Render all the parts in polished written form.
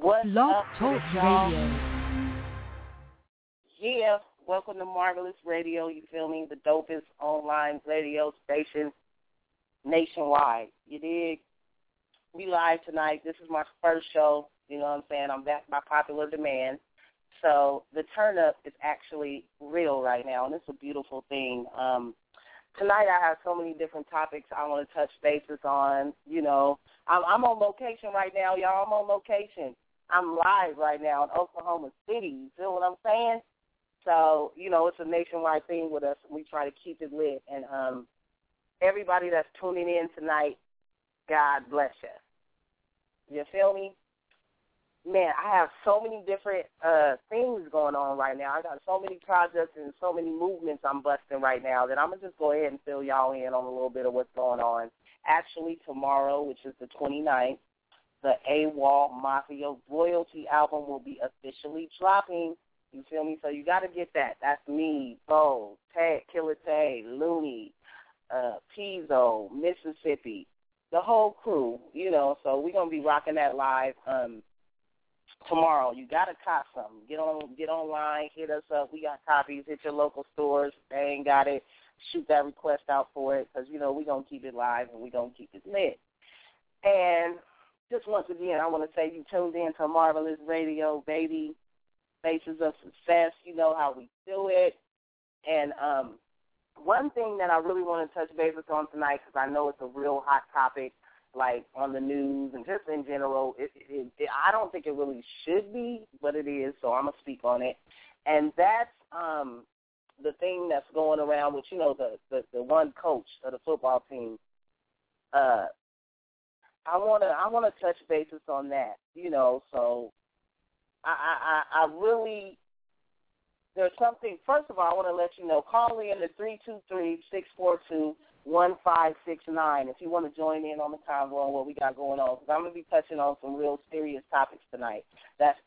Blog Talk Radio. Yeah, welcome to Marvelous Radio. You feel me? The dopest online radio station nationwide. You dig? We live tonight. This is my first show. You know what I'm saying? I'm back by popular demand. So the turn up is actually real right now, and it's a beautiful thing. Tonight I have so many different topics I want to touch bases on. You know, I'm on location right now, y'all. I'm on location. I'm live right now in Oklahoma City. You feel what I'm saying? So, you know, it's a nationwide thing with us. We try to keep it lit. And everybody that's tuning in tonight, God bless you. You feel me? Man, I have so many different things going on right now. I got so many projects and so many movements I'm busting right now that I'm going to just go ahead and fill y'all in on a little bit of what's going on. Actually, tomorrow, which is the 29th, the AWOL Mafia Royalty album will be officially dropping. You feel me? So you got to get that. That's me, Bo, Tay, Killer Tay, Looney, Pizzo, Mississippi, the whole crew, you know. So we're going to be rocking that live tomorrow. You got to cop something. Get online, hit us up. We got copies. Hit your local stores. If they ain't got it, shoot that request out for it because, you know, we're going to keep it live and we're going to keep it lit. And just once again, I want to say you tuned in to Marvelous Radio, baby. Faces of Success. You know how we do it. And one thing that I really want to touch bases on tonight, because I know it's a real hot topic, like on the news and just in general, I don't think it really should be, but it is, so I'm going to speak on it. And that's the thing that's going around with, you know, the one coach of the football team. I want to touch bases on that, you know. So I really, there's something. First of all, I want to let you know. Call in to 323-642-1569 if you want to join in on the convo and what we got going on. Because I'm going to be touching on some real serious topics tonight. That's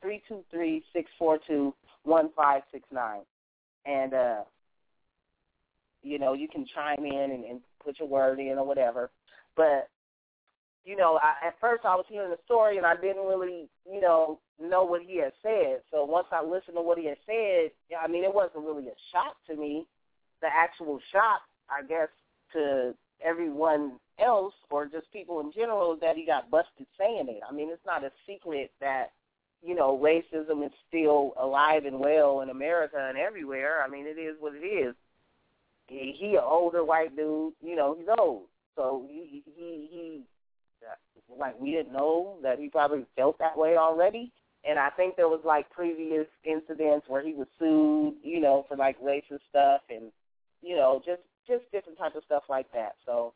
323-642-1569, and you know, you can chime in and put your word in or whatever, but. You know, at first I was hearing the story and I didn't really, you know what he had said. So once I listened to what he had said, I mean, it wasn't really a shock to me. The actual shock, I guess, to everyone else or just people in general is that he got busted saying it. I mean, it's not a secret that, you know, racism is still alive and well in America and everywhere. I mean, it is what it is. He an older white dude, you know, he's old. So he like, we didn't know that he probably felt that way already. And I think there was, like, previous incidents where he was sued, you know, for, like, racist stuff and, you know, just different type of stuff like that. So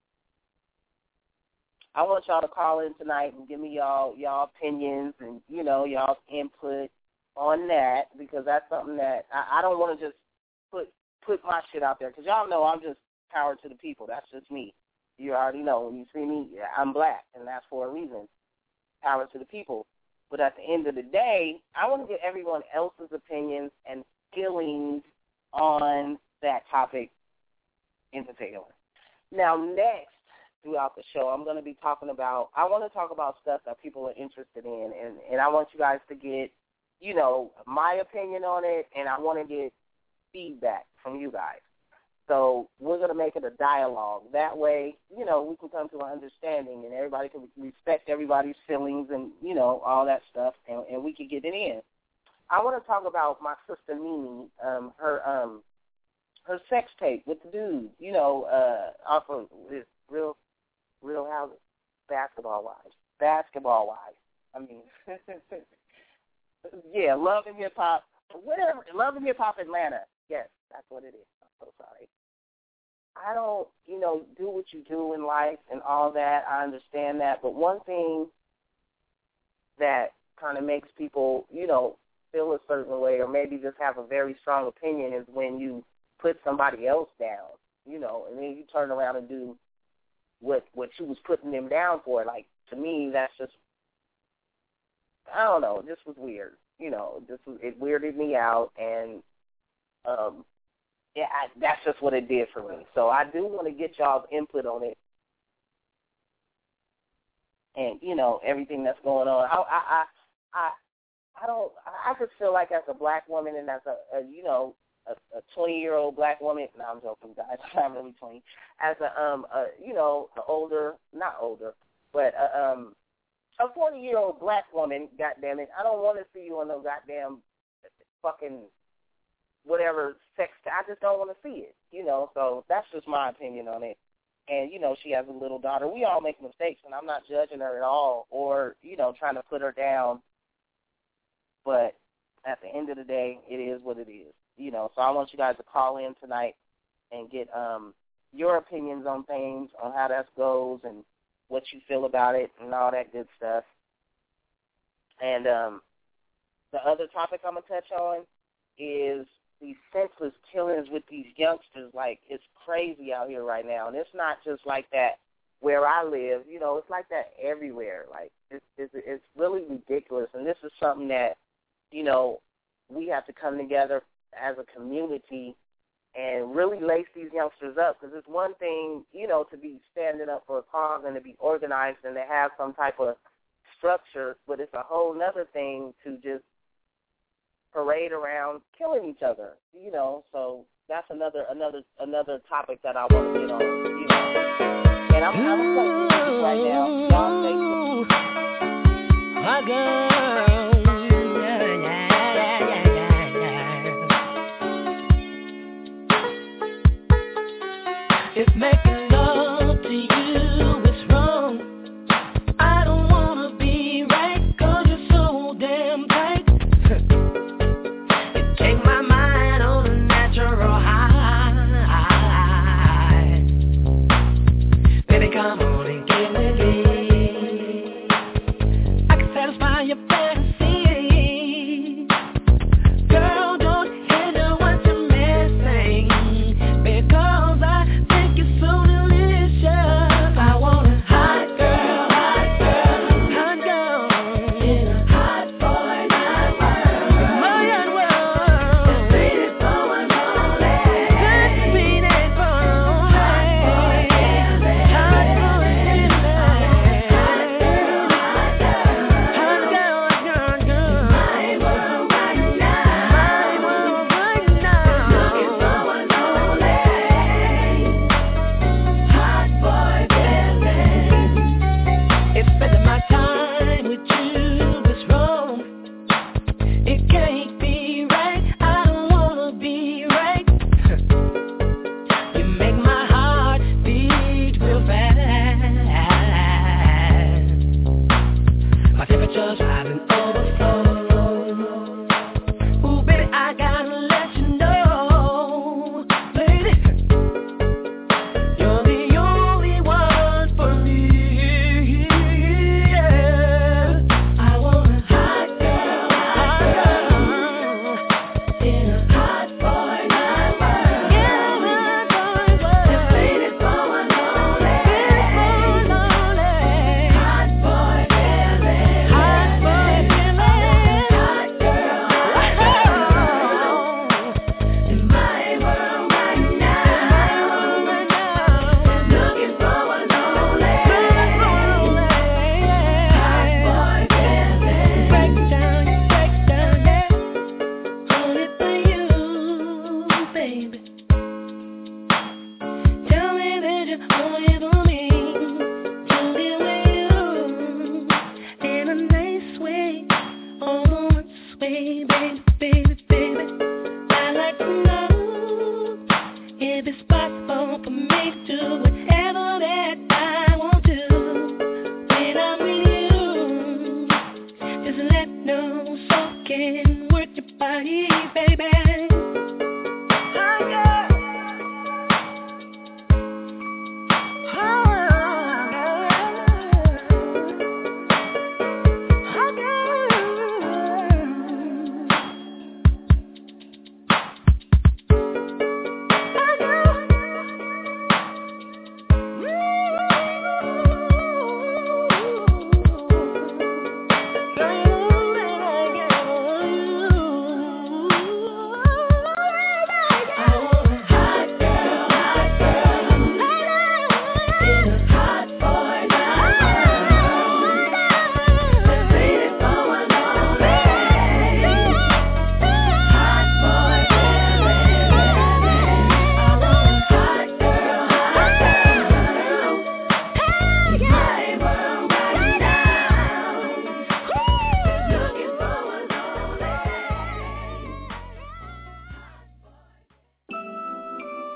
I want y'all to call in tonight and give me y'all opinions and, you know, y'all's input on that because that's something that I don't want to just put my shit out there because y'all know I'm just power to the people. That's just me. You already know. When you see me, I'm black, and that's for a reason. Power to the people. But at the end of the day, I want to get everyone else's opinions and feelings on that topic in particular. Now, next, throughout the show, I'm going to be talking about, I want to talk about stuff that people are interested in, and I want you guys to get, you know, my opinion on it, and I want to get feedback from you guys. So we're going to make it a dialogue. That way, you know, we can come to an understanding and everybody can respect everybody's feelings and, you know, all that stuff, and we can get it in. I want to talk about my sister Mimi, her sex tape with the dude, you know, off of Real Houses, Basketball Wives. I mean, yeah, Love and Hip Hop, whatever, Love and Hip Hop Atlanta. Yes, that's what it is. I'm so sorry. I don't, you know, do what you do in life and all that. I understand that. But one thing that kind of makes people, you know, feel a certain way or maybe just have a very strong opinion is when you put somebody else down, you know, and then you turn around and do what you was putting them down for. Like, to me, that's just, I don't know, this was weird. You know, it weirded me out, and that's just what it did for me. So I do want to get y'all's input on it and, you know, everything that's going on. I just feel like as a black woman and as a 20-year-old black woman, no, I'm joking, guys, I'm really 20, as not older, but a 40-year-old black woman, goddamn it, I don't want to see you on no goddamn fucking whatever sex, I just don't want to see it, so that's just my opinion on it. And, she has a little daughter. We all make mistakes, and I'm not judging her at all or, trying to put her down. But at the end of the day, it is what it is. So I want you guys to call in tonight and get your opinions on things, on how that goes and what you feel about it and all that good stuff. And the other topic I'm going to touch on is these senseless killings with these youngsters. Like, it's crazy out here right now. And it's not just like that where I live. It's like that everywhere. Like, it's really ridiculous. And this is something that, we have to come together as a community and really lace these youngsters up, because it's one thing, to be standing up for a cause and to be organized and to have some type of structure, but it's a whole nother thing to just parade around killing each other, so that's another topic that I want to get on, And I'm going to right now. Y'all stay my girl. If making love to you is wrong, I don't wanna be right, 'cause you're so damn tight. You take my mind on a natural high. Baby, come on and get with me. I can satisfy your fantasy. Girl, don't hinder what you're missing, because I think it's so delicious. I want a hot girl, hot girl, in a hot boy night world. My young world, the sweetest boy lonely, the sweetest boy lonely, hot boy in hot girl, my world right now, looking for a lonely, hot boy feeling. If spending my time with you is wrong, it can't be right. I don't wanna be right. You make my heart beat real fast. My temperature's rising overflow. Ooh, baby, I gotta let you know, lady, you're the only one for me. Yeah. I want a hot girl, in a hot boy night world. Yeah, the sweetest boy lonely, hot boy feeling, hot girl, in my world right now, looking for a lonely, hot boy feeling. Break down, yeah, only for you, baby. Tell me that you're only for me, only with you, in a nice way, almost way, baby. I'd like to know if it's possible for me to do whatever that I want to when I'm with you. Just let know so can work your body, baby. I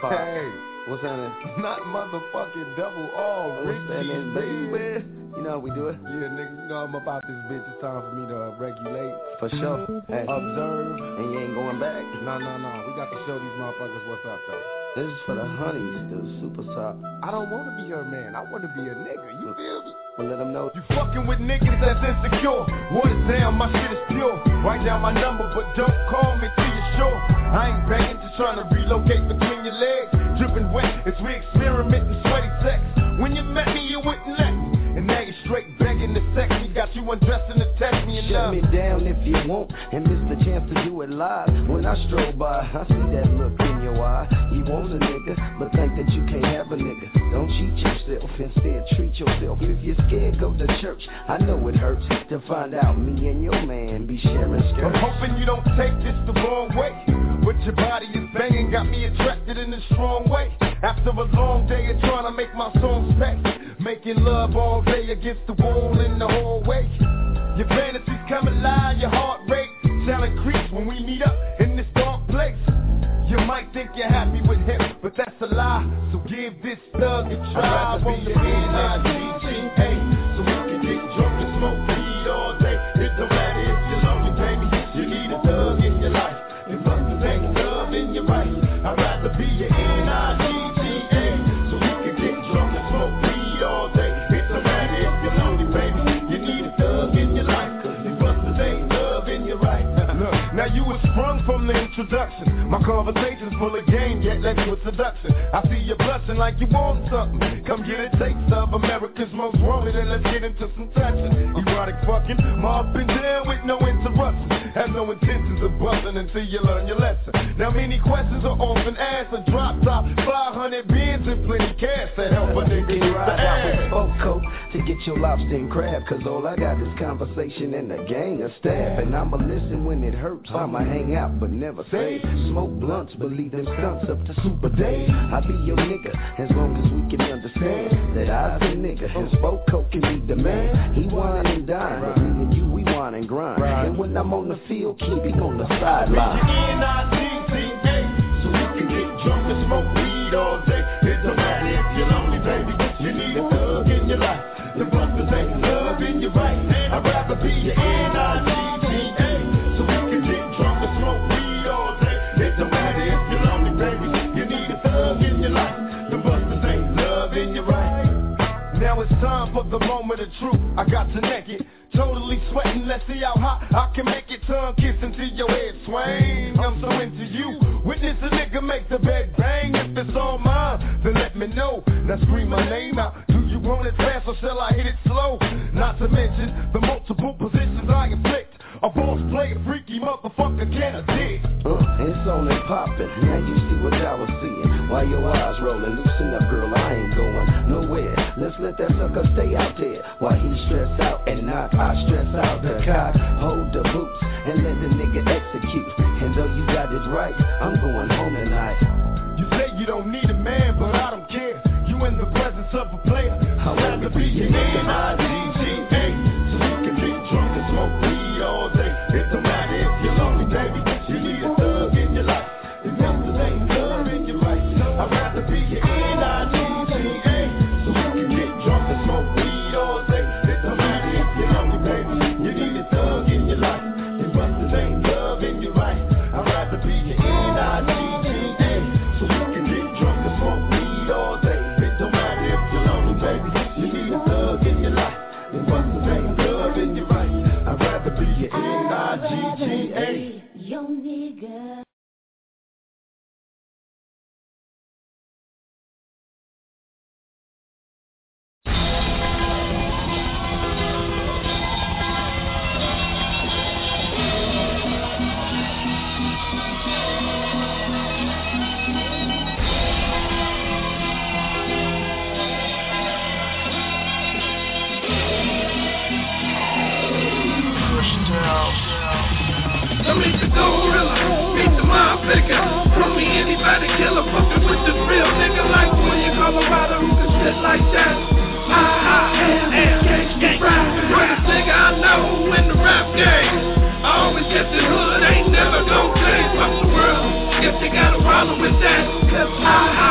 Pop. Hey, what's happening? Not motherfucking double R, What's happening, baby? You know how we do it? Yeah, nigga, you know I'm about this bitch. It's time for me to regulate. For sure. Hey. Observe. And you ain't going back? No. We got to show these motherfuckers what's up, though. This is for the honeys, the super top. I don't want to be her man. I want to be a nigga. You feel me? Well, let them know. You fucking with niggas that's insecure. Water's down, my shit is pure. Write down my number, but don't call me till you're sure. I ain't begging, just trying to relocate between your legs. Dripping wet as we experiment in sweaty sex. When you met me, you wouldn't let me. And now you're straight begging to sex me. Got you undressing to text me and shut me down if you want and miss the chance to do it live. When I stroll by, I see that look in your eye. You want a nigga, but think that you can't have a nigga. Don't cheat yourself, instead treat yourself. If you're scared, go to church. I know it hurts to find out me and your man be sharing skirts. I'm hoping you don't take this the wrong way, but your body is banging, got me attracted in a strong way. After a long day of trying to make my songs pay, making love all day against the wall in the hallway. Your fantasies come alive, your heart rate shall increase when we meet up in this dark place. You might think you're happy with him, but that's a lie. So give this thug a try. I'd rather be your N-I-G-G-A, so we can get drunk and smoke weed all day. It don't matter if you're lonely, baby. You need a thug in your life. And busters ain't love in your right. I'd rather be your N-I-G-G-A, so we can get drunk and smoke weed all day. It don't matter if you're lonely, baby. You need a thug in your life. And busters ain't love in your right. Look, now you were sprung from the introduction. My conversation's full of game, yet led to a seduction. I see you blushing like you want something. Come get a taste of America's most wanted, and let's get into some touching. Erotic fucking, up and down with no interruption. Have no intentions of busting until you learn your lesson. Now many questions are often asked. A drop top, 500 bins and plenty cash to help a nigga get the ass. Foco to get your lobster and crab, cause all I got is conversation and a gang of staff. And I'ma listen when it hurts, I'ma hang out but never say. Smoke blunts, believe them stunts up to Super Day. I be your nigga, as long as we can understand that I's the nigga, and Foco can be the man. He wine and dine, but me and you, we wine and grind. And when I'm on the field, keep him on the sideline. N-I-G-G-A, so you can get drunk and smoke weed all day. It don't matter if you're lonely, baby. You need a thug in your life. The busters ain't love in your right. I'd rather be your N-I-G-G-A, so we can get drunk and smoke weed all day. It don't matter if you're lonely, baby. You need a thug in your life. The busters ain't love in your right. Now it's time for the moment of truth. I got you naked, totally sweating. Let's see how hot I can make it. Tongue kissing till your head swing. I'm so into you. Witness a nigga make the bed bang. If it's all mine, then let me know. Now scream my name out. Do you want it fast or shall I hit it slow? Not to mention the multiple positions I inflict. A boss player, freaky motherfucker, can a dick. It's on and poppin', now you see what I was seeing. While your eyes rollin', loosen up girl, I ain't going nowhere. Let's let that sucker stay out there. While he stress out and knock, I stress out the cock. Hold the boots and let the nigga execute. And though you got it right, I'm going home tonight. You say you don't need a man, but I don't care. You in the presence of a player. I'd rather be your N-I-G-G-A, so you can get drunk and smoke weed all day. It don't matter if you're lonely, baby. You need a thug in your life. If busters ain't love in your right. I'd rather be your N-I-G-G-A, so you can get drunk and smoke weed all day. It don't matter if you're lonely, baby. You need a thug in your life. If busters ain't love in your right. I'd rather be your N-I-G-G-A, so you can get drunk and smoke weed all day. It don't matter if you're lonely, baby. You need a thug in your life. If busters ain't love in your right. I'd rather be your N-I-G-G-A. Yo nigga. I meet the gorilla, meet the motherfucker. Call me anybody killer, fucking with this real nigga like William Colorado who can shit like that. Gang, greatest nigga I know in the rap game. I always kept it hood, ain't never gon' change. Fuck the world, if they got a problem with that. Cause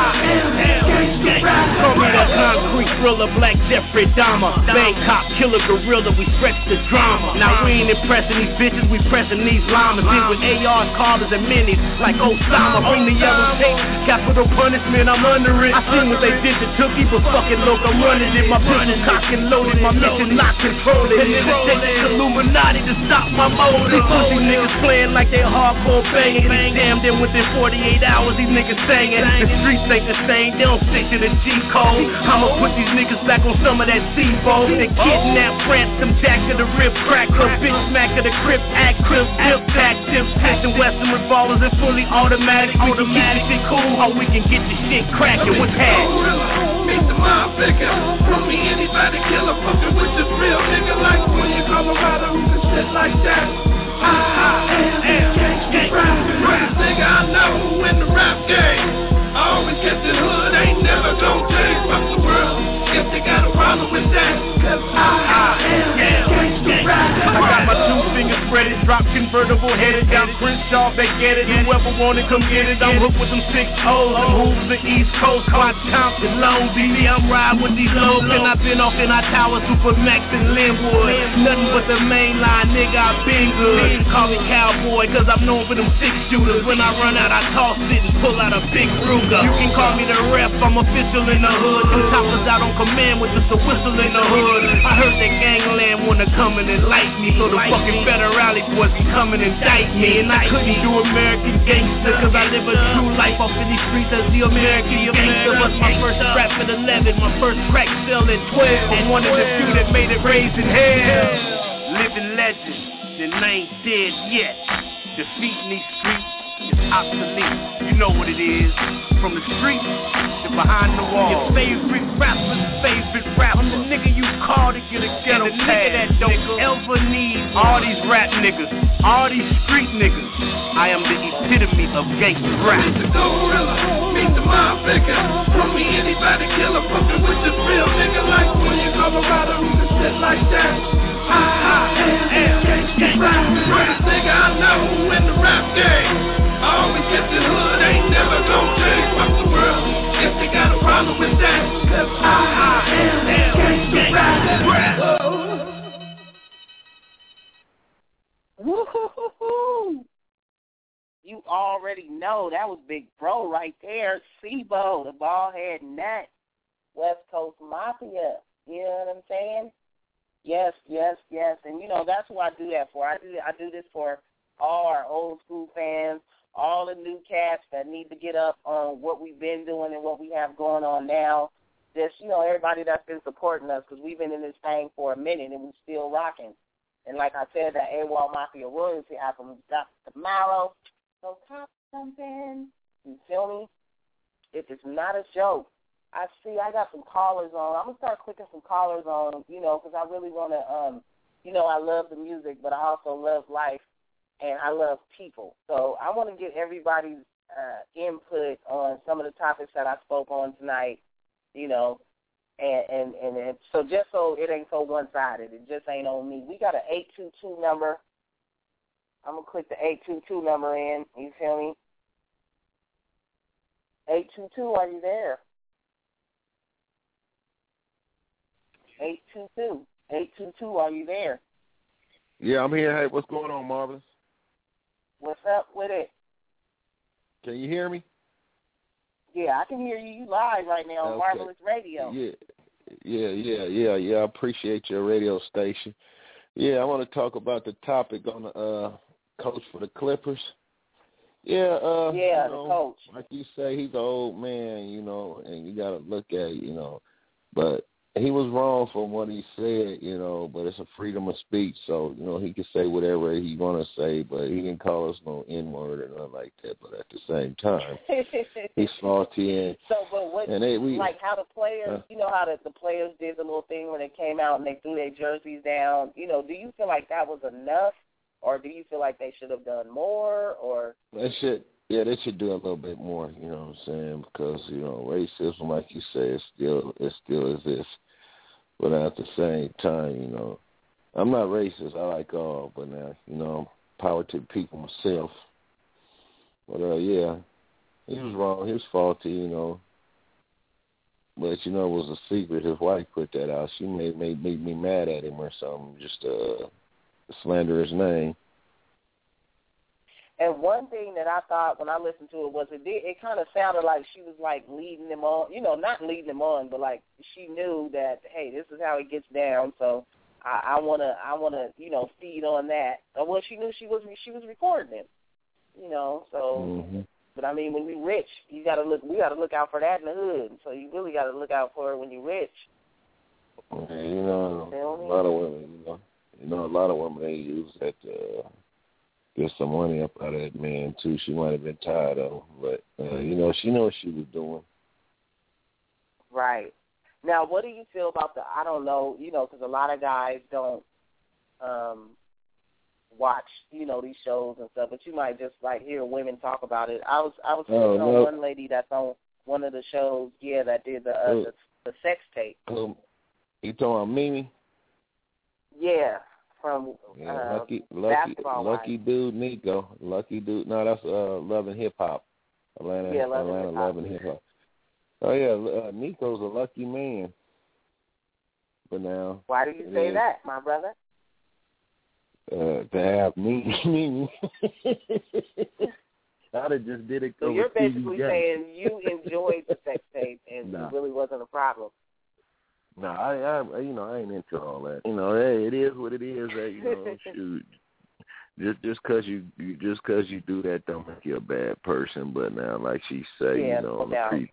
thriller, Black Jeffrey Dahmer, Bangkok killer gorilla, we stretch the drama. Now we ain't impressing these bitches, we pressing these llamas. Deal with ARs, Carters, and minis like Osama. Bring the yellow tape, capital punishment, I'm under it. I seen what they did to Tookie, but fucking look, I'm running it. My pistol cock and loaded, my mission not controlling. And then it takes Illuminati to stop my motive. These pussy niggas playing like they hardcore banging. Damn, then within 48 hours, these niggas singing. The streets ain't the same, they don't stick to the G-code. I'ma put these niggas back on some of that C-boat. They kidnap, ransom, jack to the rib crack. Her bitch smack of the crib, act, crib, tip, tack, tip, tack. The Western revolvers and fully automatic. We can keep this shit cool, or we can get the shit cracking. What's happening? Meet the mob figure. From me, anybody killer, fucking with this real nigga like William Colorado, and shit like that. Gangsta rap, greatest nigga I know in the rap game. I always get the hood, ain't never gon' change. Fuck the world, if they got a problem with that. Cause I am gangsta rap. I got my 2 fingers spreaded, drop convertible headed down Crenshaw, they get it. Whoever want it, come get it. I'm hooked with them 6 O's, them hooves the East Coast, Clark Thompson, Long Beach. I'm riding with these lows, and I've been off in our tower, Super Max and Linwood. Nothing but the main line, nigga, I've been good. Call me cowboy, cause I'm known for them 6 shooters. When I run out, I toss it and pull out a big Ruger. You can call me the ref, I'm official in the hood. Them choppers out on command with just a whistle in the hood. I heard that gangland wanna come and enlighten me, so the fucking federale boys can come and indict me. And I couldn't do American gangster, cause I live a true life off in these streets as the American gangster. Was my first rap at 11, my first crack sale at 12. I'm one of the few that made it raised in hell. Living legend, the name dead yet. Defeating these streets is obsolete. You know what it is. From the streets to behind the wall. Your favorite rapper's favorite rapper. I'm the nigga you call to get a ghetto pass. That don't ever need all these rap niggas, all these street niggas. I am the epitome of gangsta rap. Meet the gorilla, meet the mob figure. From me, anybody killer, fucking with this real nigga like William Colorado, and shit like that. I am gangsta rap, greatest nigga I know in the rap game. I always get the hood, ain't never gon' change. Fuck the world, if they got a problem with that. Cause I am gangsta rap. Woo-hoo-hoo-hoo. You already know that was Big Bro right there. Sibo, the bald head nut, West Coast Mafia. You know what I'm saying? Yes. And you know that's who I do that for. I do this for all our old school fans, all the new cats that need to get up on what we've been doing and what we have going on now. Just, you know, everybody that's been supporting us, because we've been in this thing for a minute and we're still rocking. And like I said, that AWOL Mafia royalty album got tomorrow. So cop something. You feel me? It is not a joke. I got some callers on. I'm going to start clicking some callers on, you know, because I really want to, you know, I love the music, but I also love life. And I love people. So I want to get everybody's input on some of the topics that I spoke on tonight, you know, and so just so it ain't so one-sided. It just ain't on me. We got an 822 number. I'm going to click the 822 number in. You feel me? 822, are you there? 822. 822, are you there? Yeah, I'm here. Hey, what's going on, Marvelous? What's up with it? Can you hear me? Yeah, I can hear you. You live right now on Marvelous Radio. Yeah. I appreciate your radio station. Yeah, I want to talk about the topic on the coach for the Clippers. Yeah, the coach. Like you say, he's an old man, you know, and you got to look at it, you know. But he was wrong from what he said, you know, but it's a freedom of speech, so, you know, he can say whatever he want to say, but he didn't call us no N-word or nothing like that, but at the same time, he's faulty. And, so, but what, like how the players, you know how the players did the little thing when they came out and they threw their jerseys down, you know, do you feel like that was enough, or do you feel like they should have done more, or? They should do a little bit more, you know what I'm saying, because, you know, racism, like you say, it still exists. But at the same time, you know, I'm not racist. I like all, but now, you know, power to the people myself. But, yeah, he was wrong. He was faulty, you know. But you know, it was a secret. His wife put that out. She made me mad at him or something, just slander his name. And one thing that I thought when I listened to it was it kind of sounded like she was like leading him on, you know, not leading him on, but like she knew that, hey, this is how he gets down, so I wanna you know, feed on that. Well, she knew she was recording him, you know, so. Mm-hmm. But I mean, when we rich, we gotta look out for that in the hood. So you really gotta look out for it when you're rich. Yeah, you know, a lot of women, a lot of women, they use that to get some money up out of that man too. She might have been tired of him, but you know, she knows what she was doing. Right. Now, what do you feel about I don't know, you know, because a lot of guys don't watch, you know, these shows and stuff, but you might just like hear women talk about it. I was listening on one lady that's on one of the shows, that did the sex tape. You talking about Mimi? Yeah, from Lucky Dude Nico. Lucky Dude. No, that's Love and Hip Hop. Atlanta Love and Hip Hop. Oh yeah, Nico's a lucky man. But now, why do you say that, my brother? To have me. I'd have just did it. So you're basically saying you enjoyed the sex tape and it really wasn't a problem. No, I ain't into all that. You know, hey, it is what it is. You know, shoot. Just cause you do that don't make you a bad person. But now, like she say, you know,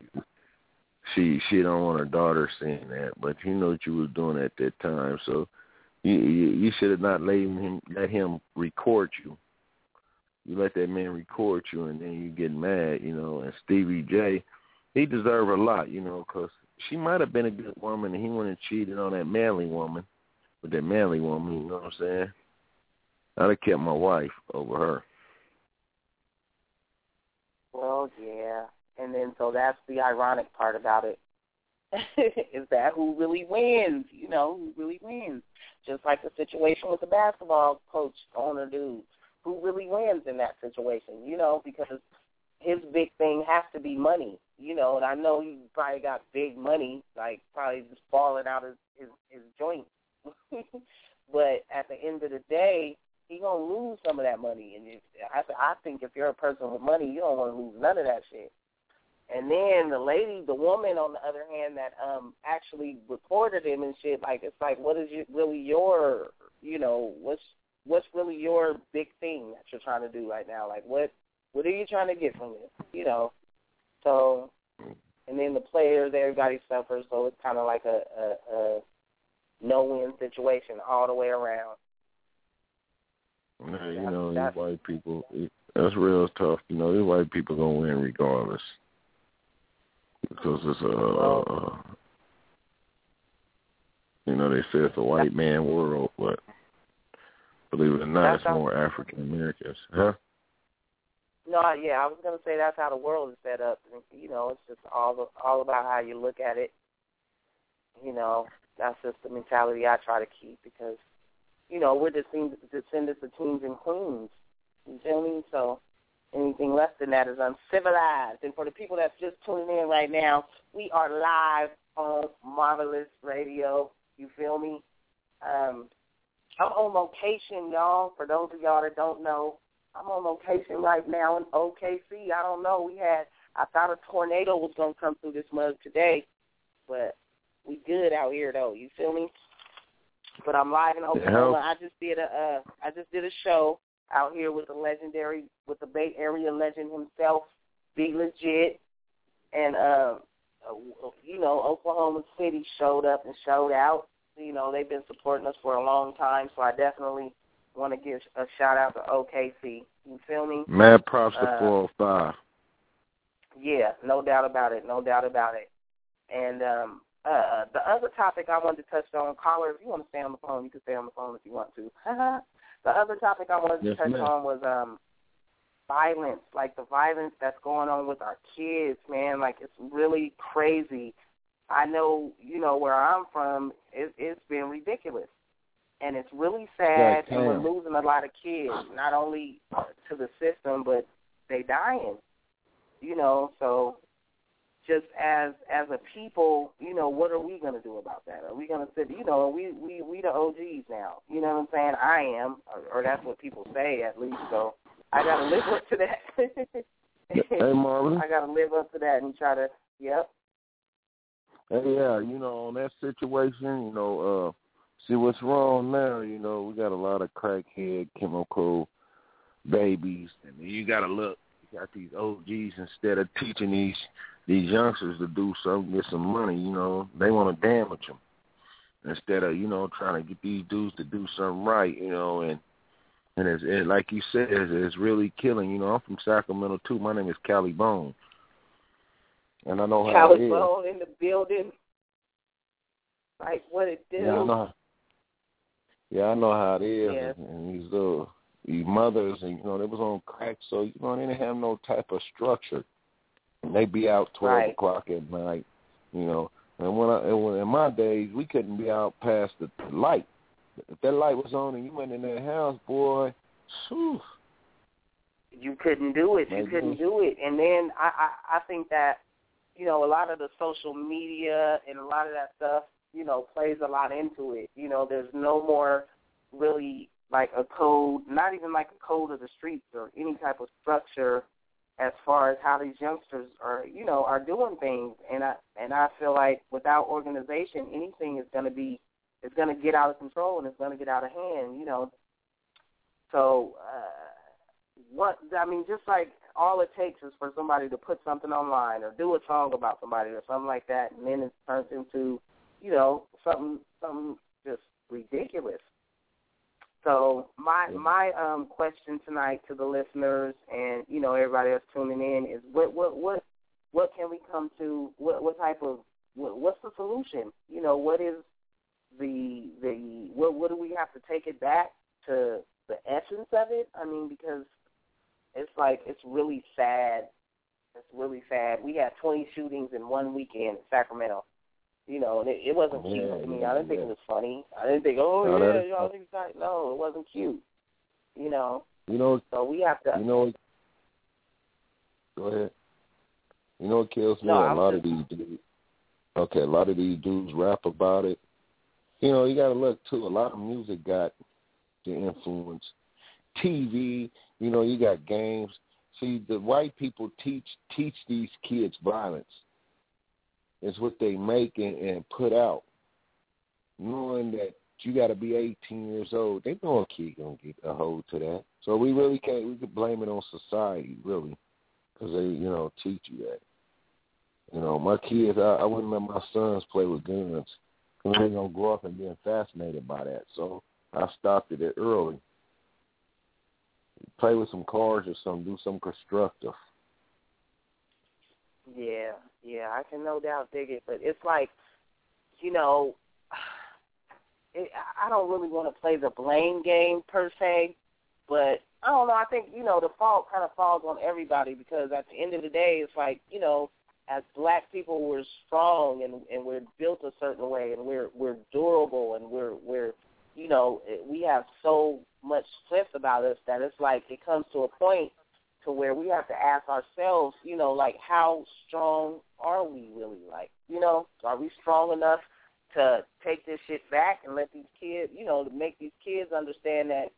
she don't want her daughter seeing that. But you know what you was doing at that time, so. You should have not let him record you. You let that man record you, and then you get mad, you know. And Stevie J, he deserved a lot, you know, because she might have been a good woman, and he wouldn't have cheated on that manly woman, you know what I'm saying? I'd have kept my wife over her. Well, yeah. And then so that's the ironic part about it. Is that who really wins, you know, who really wins. Just like the situation with the basketball coach owner dude, who really wins in that situation, you know, because his big thing has to be money, you know, and I know he probably got big money, like probably just falling out of his joint. But at the end of the day, he going to lose some of that money. And I think if you're a person with money, you don't want to lose none of that shit. And then the woman, on the other hand, that actually recorded him and shit, like, it's like, what is really your, you know, what's really your big thing that you're trying to do right now? Like, what are you trying to get from this, you know? So, and then the players, everybody suffers, so it's kind of like a no-win situation all the way around. Yeah, you know, these white people, that's real tough. You know, these white people going to win regardless. Because it's you know, they say it's a white man world, but believe it or not, it's more African Americans. Huh? No, yeah, I was going to say that's how the world is set up. You know, it's just all about how you look at it. You know, that's just the mentality I try to keep because, you know, we're descendants of kings and queens. You feel me? So anything less than that is uncivilized. And for the people that's just tuning in right now, we are live on Marvelous Radio. You feel me? I'm on location, y'all. For those of y'all that don't know, I'm on location right now in OKC. I don't know. I thought a tornado was going to come through this mug today, but we good out here, though. You feel me? But I'm live in Oklahoma. I just did a show out here with the Bay Area legend himself, Be Legit, and you know, Oklahoma City showed up and showed out. You know, they've been supporting us for a long time, so I definitely want to give a shout out to OKC. You feel me? Mad props to 405. Yeah, no doubt about it. And the other topic I wanted to touch on, caller, if you want to stay on the phone, you can stay on the phone if you want to. The other topic I wanted to touch on was violence, like the violence that's going on with our kids, man. Like, it's really crazy. I know, you know, where I'm from, it's been ridiculous. And it's really sad, and we're losing a lot of kids, not only to the system, but they dying, you know. So just as a people, what are we going to do about that? Are we going to sit, we the OGs now, you know what I'm saying? I am, or that's what people say at least, so I got to live up to that. Hey, Marvin. I got to live up to that and try to, yep. Hey, yeah, on that situation, see what's wrong now, we got a lot of crackhead, chemical babies, and you got to look. You got these OGs, instead of teaching these youngsters to do something, get some money, they want to damage them instead of, trying to get these dudes to do something right, and it's like you said, it's really killing. I'm from Sacramento, too. My name is Cali Bone, and I know how it is. Cali Bone in the building, like what it do. Yeah, I know how it is, yeah. and these mothers, and they was on crack, so they didn't have no type of structure. And they be out 12 o'clock at night, And in my days, we couldn't be out past the light. If that light was on and you went in that house, boy, whew. You couldn't do it. You couldn't do it. And then I think that, a lot of the social media and a lot of that stuff, plays a lot into it. There's no more really like a code, not even like a code of the streets or any type of structure as far as how these youngsters are, are doing things. And I feel like without organization, anything is going to get out of control and it's going to get out of hand, So, just like all it takes is for somebody to put something online or do a song about somebody or something like that, and then it turns into, something just ridiculous. So my question tonight to the listeners and everybody that's tuning in is what can we come to? What's the solution? What is what do we have to take it back to the essence of it? Because it's really sad. It's really sad. We had 20 shootings in one weekend in Sacramento. And it wasn't cute. I didn't think it was funny. I didn't think, y'all think it's no, it wasn't cute. So we have to. Go ahead. What kills me? A lot of these dudes rap about it. You got to look too. A lot of music got the influence. TV. You got games. See, the white people teach these kids violence. It's what they make and put out. Knowing that you got to be 18 years old, they know a kid going to get a hold to that. So we really can't, we could blame it on society, really, because they, teach you that. My kids, I wouldn't let my sons play with guns because they're going to grow up and being fascinated by that. So I stopped it early. Play with some cars or something, do something constructive. Yeah, I can no doubt dig it, but it's like, I don't really want to play the blame game per se, but I don't know. I think, the fault kind of falls on everybody because at the end of the day, it's like, as black people, we're strong and we're built a certain way and we're durable and we're we have so much strength about us that it's like it comes to a point to where we have to ask ourselves, like how strong are we really? Like, are we strong enough to take this shit back and let these kids, to make these kids understand that,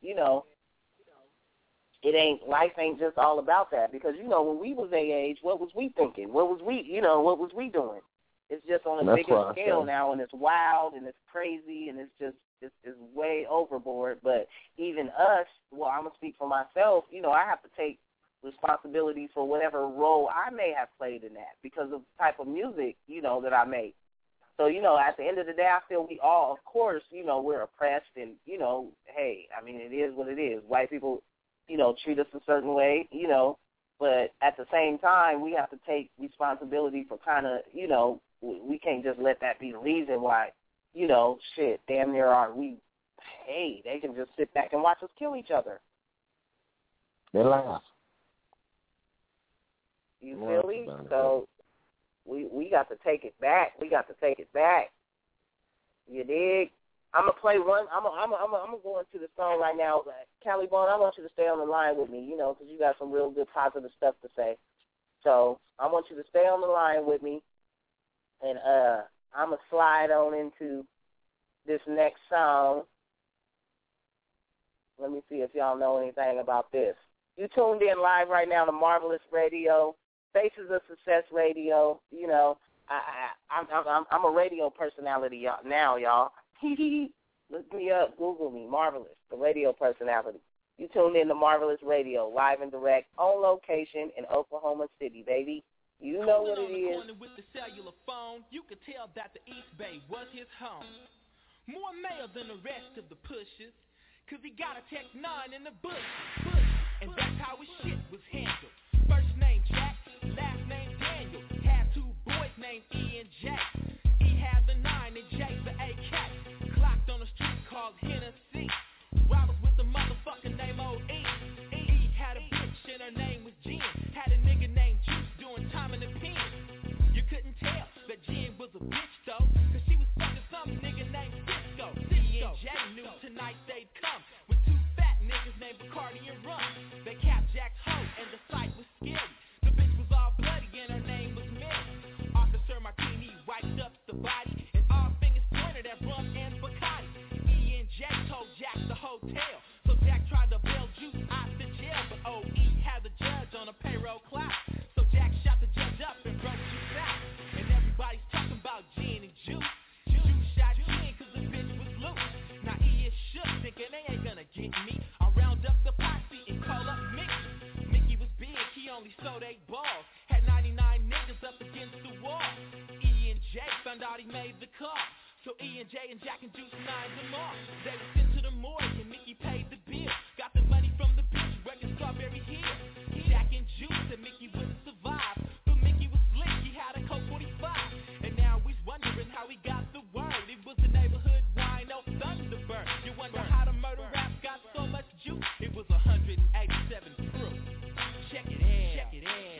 life ain't just all about that. Because, when we was their age, what was we thinking? What was we doing? It's just on a bigger scale now, and it's wild and it's crazy and it's just it's way overboard. But even us, well, I'm going to speak for myself, I have to take responsibility for whatever role I may have played in that because of the type of music, that I make. So, at the end of the day, I feel we all, of course, we're oppressed and, hey, it is what it is. White people, treat us a certain way, but at the same time, we have to take responsibility for kind of, we can't just let that be the reason why, damn near they can just sit back and watch us kill each other. They laugh. You feel me? So we got to take it back. We got to take it back. You dig? I'm gonna play one. I'm gonna go into the song right now. Cali Bone, I want you to stay on the line with me, because you got some real good positive stuff to say. So I want you to stay on the line with me, and I'm going to slide on into this next song. Let me see if y'all know anything about this. You tuned in live right now to Marvelous Radio, Faces of Success Radio. You know, I'm a radio personality now, y'all. Look me up, Google me, Marvelous, the radio personality. You tuned in to Marvelous Radio, live and direct, on location in Oklahoma City, baby. You know what it is. With the cellular phone, you could tell that the East Bay was his home. More male than the rest of the pushers, cause he got a Tech 9 in the bush. And that's how his shit was handled. First name Jack, last name Daniel. Had two boys named E and J. E had the 9 and J the AK. Clocked on the street called Hennessy. Robbers with the motherfucking name O.E. E had a bitch and her name was Jen. Had a nigga named Juice doing time in the pen. You couldn't tell that Jen was a bitch though, cause she was fucking some nigga named Cisco. E and J knew tonight they'd come with two fat niggas named Bacardi and Rum. They capped Jack's hoe and the sight was scary. The bitch was all bloody and her name was Mary. Officer Martini wiped up the body and all fingers pointed at Rum and Bacardi. E and J told Jack the hotel, so Jack tried to bail Juice out the jail, but O.E. had the judge on a payroll clock. So Jack shot the judge up and broke Juice out. And everybody's talking about Jen and Juice. Juice shot Jen cause the bitch was loose. Now E is shook, thinking they ain't gonna get me. I round up the posse and call up Mickey. Mickey was big, he only sold 8 balls. Had 99 niggas up against the wall. E and J found out he made the call. So E and J and Jack and Juice lined them off. They were sent to the morgue and Mickey paid the bill. Got the money from the bitch working Strawberry Hill. Jack and Juice said Mickey wouldn't survive, but Mickey was slick, he had a Colt 45. And now we's wondering how he got the word. It was the neighborhood wino Thunderbird. You wonder how the murder rap got so much juice. It was 187 proof. Check it out. Check it out.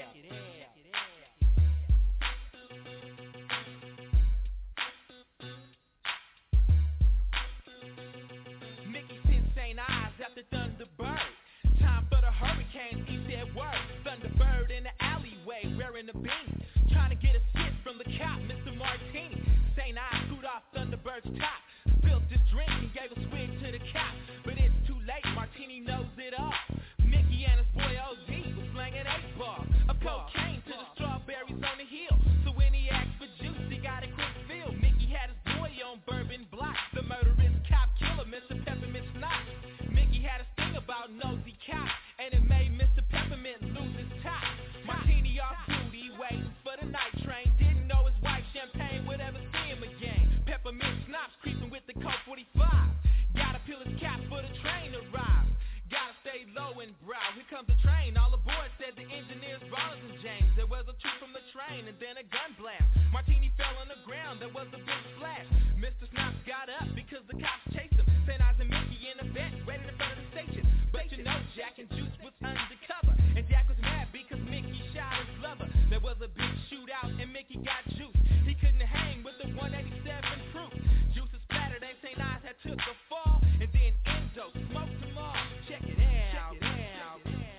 Eyes after Thunderbird. Time for the hurricane, he said word. Thunderbird in the alleyway wearing a beanie, trying to get a skit from the cop, Mr. Martini. St. Eyes screwed off Thunderbird's top, spilled his drink and gave a swig to the cop. But it's too late, Martini knows it all. Mickey and his boy OG was slanging 8 ball of cocaine to the strawberries on the hill. So when he asked for juice, he got a quick fill. Mickey had his boy on Bourbon Block, the murderous cop killer, Mr. Peppermint Snot. Mickey had a sting about nosy cops, and it made Mr. Peppermint lose his top. Martini off duty, waiting for the night train. Didn't know his wife Champagne would ever see him again. Peppermint Snop's creeping with the Colt 45. Gotta peel his cap for the train to arrive. Gotta stay low and brow. Here comes the train. All aboard said the engineers Rollins and James. There was a troop from the train and then a gun blast. Martini fell on the ground. There was a big splash. Mr. Snops got up because the cops chased him. St. Eyes and Mickey in the vet, right in front of the station. But you know Jack and Juice was undercover, and Jack was mad because Mickey shot his lover. There was a big shootout and Mickey got Juice. He couldn't hang with the 187 proof. Juice is splattered and St. Eyes had took a fall, and then Enzo smoked them all. Check it out. Check it out.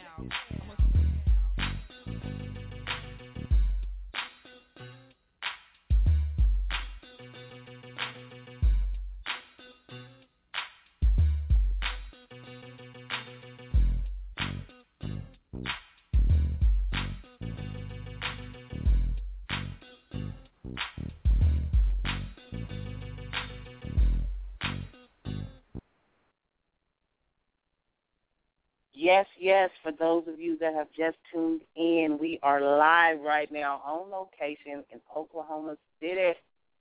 Yes, for those of you that have just tuned in, we are live right now on location in Oklahoma City.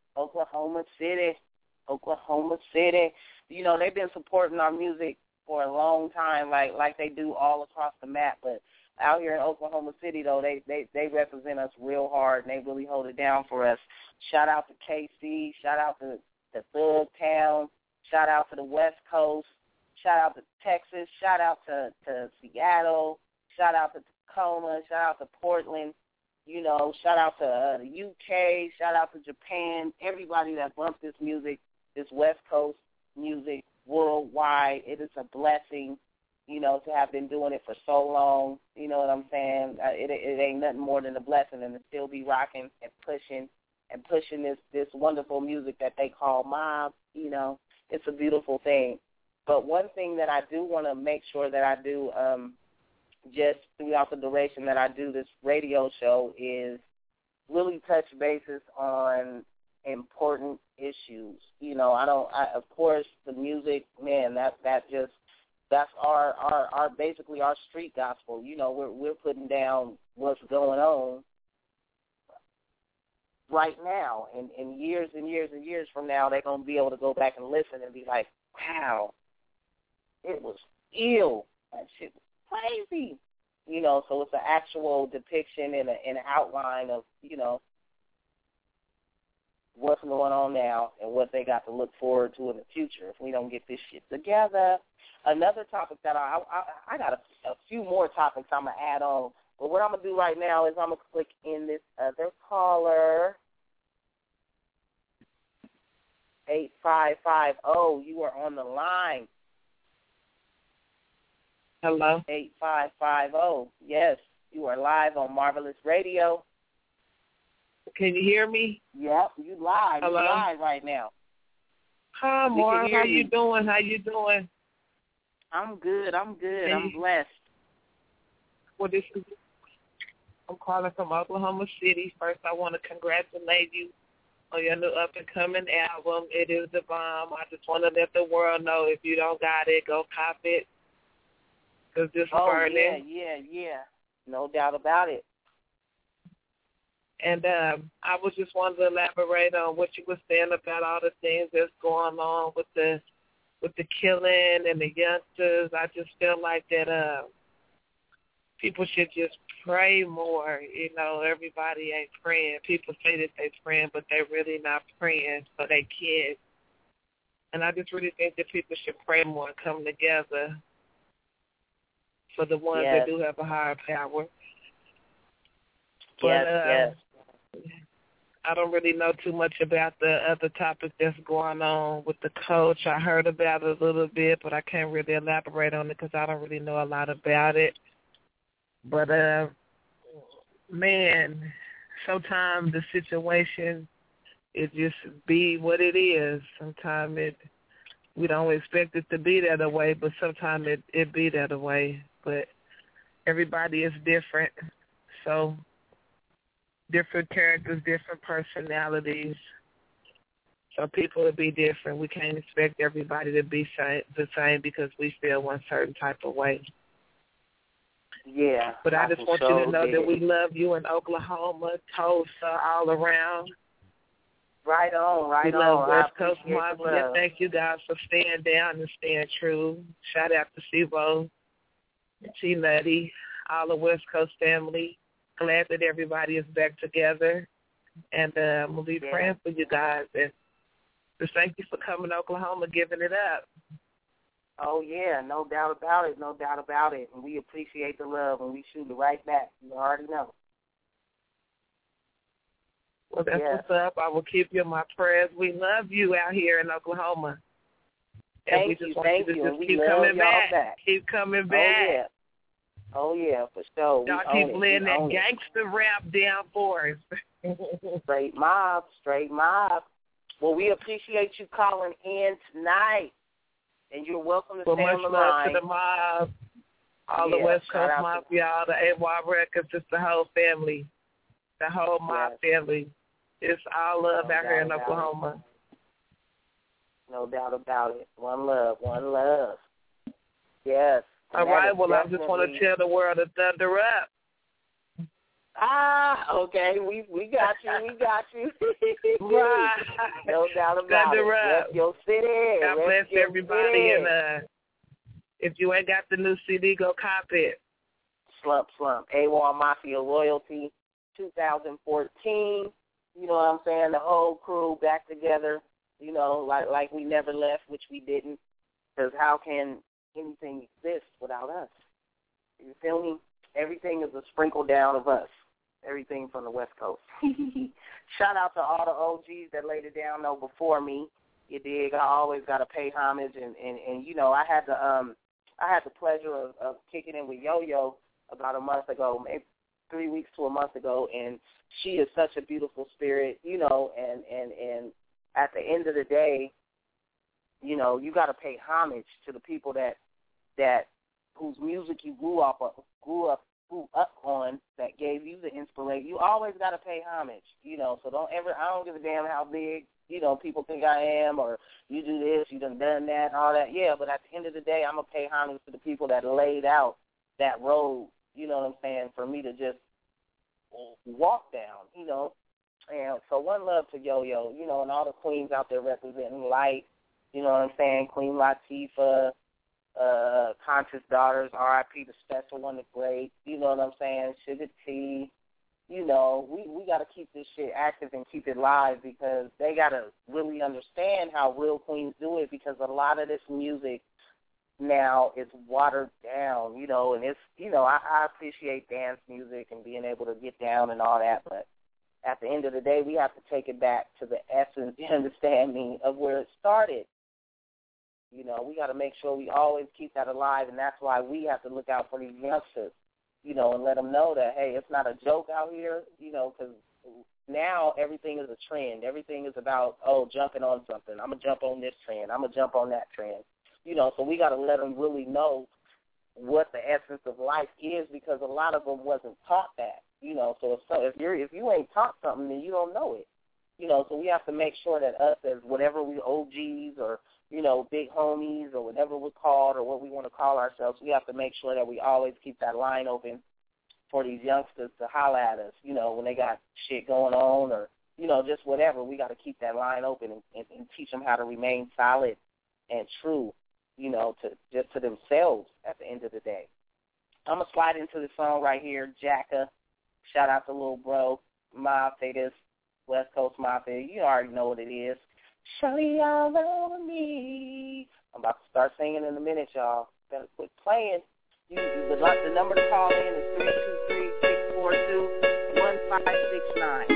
You know, they've been supporting our music for a long time, like they do all across the map, but out here in Oklahoma City, though, they represent us real hard, and they really hold it down for us. Shout out to KC, shout out to Thug Town, shout out to the West Coast, shout out to Texas, shout out to Seattle, shout out to Tacoma, shout out to Portland, you know, shout out to the UK, shout out to Japan, everybody that bumps this music, this West Coast music worldwide. It is a blessing. to have been doing it for so long. You know what I'm saying? It ain't nothing more than a blessing, and to still be rocking and pushing this wonderful music that they call mob. It's a beautiful thing. But one thing that I do want to make sure that I do just throughout the duration that I do this radio show is really touch bases on important issues. Of course, the music, man, that's our basically our street gospel. We're putting down what's going on right now, and years and years and years from now, they're going to be able to go back and listen and be like, wow, it was ill. That shit was crazy. So it's an actual depiction and an outline of, what's going on now and what they got to look forward to in the future if we don't get this shit together. Another topic that I got a few more topics I'm going to add on. But what I'm going to do right now is I'm going to click in this other caller. 8550, you are on the line. Hello? 8550, yes, you are live on Marvelous Radio. Can you hear me? Yep, you live. Hello? You live right now. Hi, Marv. How you doing? I'm good. I'm blessed. Well, I'm calling from Oklahoma City. First, I want to congratulate you on your new up-and-coming album. It is the bomb. I just want to let the world know if you don't got it, go cop it. Because this is burning. Yeah. No doubt about it. And I was just wanting to elaborate on what you were saying about all the things that's going on with the killing and the youngsters. I just feel like that people should just pray more. Everybody ain't praying. People say that they're praying, but they're really not praying for their kids. And I just really think that people should pray more and come together for the ones that do have a higher power. Yes. I don't really know too much about the other topic that's going on with the coach. I heard about it a little bit, but I can't really elaborate on it because I don't really know a lot about it. But, man, sometimes the situation, it just be what it is. Sometimes we don't expect it to be that way, but sometimes it be that way. But everybody is different, so different characters, different personalities. So people will be different. We can't expect everybody to be the same because we feel one certain type of way. Yeah. But I just want you to know that we love you in Oklahoma, Tulsa, all around. Right on. We love West Coast Mafia. Thank you guys for staying down and staying true. Shout out to Sibo, T-Nutty, all the West Coast family. Glad that everybody is back together. And we'll be praying for you guys. And just thank you for coming to Oklahoma, giving it up. Oh, yeah, no doubt about it. And we appreciate the love, and we shoot it right back. You already know. Well, that's what's up. I will keep you in my prayers. We love you out here in Oklahoma. And we just want you to just keep coming back. Keep coming back. Oh, yeah, for sure. Y'all keep laying that gangster rap down for us. Straight mob. Well, we appreciate you calling in tonight. And you're welcome to stay on the line. Much love to the mob, all the West Coast Mafia, all the AWA Records, just the whole family, the whole mob family. It's all love out here in Oklahoma. No doubt about it. One love. Yes. All right, well, I just want to tell the world to thunder up. Okay. We got you. Right. No doubt about thunder it. Up. Rep your city. God bless everybody. And if you ain't got the new CD, go cop it. Slump. AWA Mafia Loyalty 2014. You know what I'm saying? The whole crew back together, like we never left, which we didn't. Because how can anything exist without us? You feel me? Everything is a sprinkle down of us. Everything from the West Coast. Shout out to all the OGs that laid it down before me. You dig? I always got to pay homage, and I had to I had the pleasure of kicking in with Yo-Yo about a month ago, maybe 3 weeks to a month ago, and she is such a beautiful spirit, you know, and at the end of the day, you know, you got to pay homage to the people that whose music you grew up on, that gave you the inspiration. You always got to pay homage, you know, so I don't give a damn how big, you know, people think I am, or you do this, you done that, and all that. Yeah, but at the end of the day, I'm going to pay homage to the people that laid out that road, you know what I'm saying, for me to just walk down, you know. And so one love to Yo-Yo, you know, and all the queens out there representing light, you know what I'm saying, Queen Latifah, Conscious Daughters, R.I.P. the Special One, the Great, you know what I'm saying, Sugar T. You know, we got to keep this shit active and keep it live, because they got to really understand how real queens do it, because a lot of this music now is watered down, you know, and it's, you know, I appreciate dance music and being able to get down and all that, but at the end of the day, we have to take it back to the essence and understanding of where it started. You know, we got to make sure we always keep that alive, and that's why we have to look out for these youngsters, you know, and let them know that, hey, it's not a joke out here, you know, because now everything is a trend. Everything is about, jumping on something. I'm going to jump on this trend. I'm going to jump on that trend. You know, so we got to let them really know what the essence of life is, because a lot of them wasn't taught that, you know. So if you ain't taught something, then you don't know it, you know. So we have to make sure that us, as whatever we OGs or, you know, big homies or whatever we're called or what we want to call ourselves, we have to make sure that we always keep that line open for these youngsters to holler at us, you know, when they got shit going on, or, you know, just whatever. We got to keep that line open and teach them how to remain solid and true, you know, to themselves at the end of the day. I'm going to slide into the song right here, Jacka. Shout out to Lil Bro, Mafia, this West Coast Mafia. You already know what it is. Shawty all over me. I'm about to start singing in a minute, y'all. Better quit playing. The number to call in is 323-642-1569.